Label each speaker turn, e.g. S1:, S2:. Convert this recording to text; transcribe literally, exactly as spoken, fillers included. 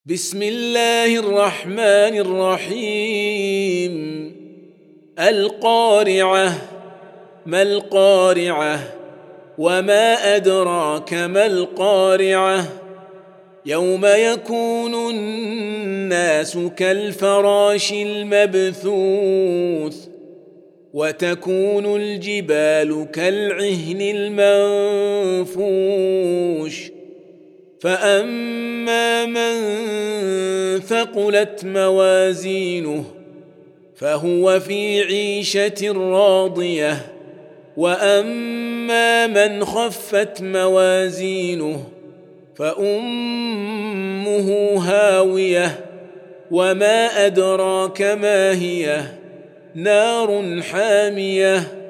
S1: بسم الله الرحمن الرحيم القارعة ما القارعة وما أدراك ما القارعة يوم يكون الناس كالفراش المبثوث وتكون الجبال كالعهن المنفوش فأما من ثقلت موازينه فهو في عيشة راضية وأما من خفت موازينه فأمه هاوية وما أدراك ما هي نار حامية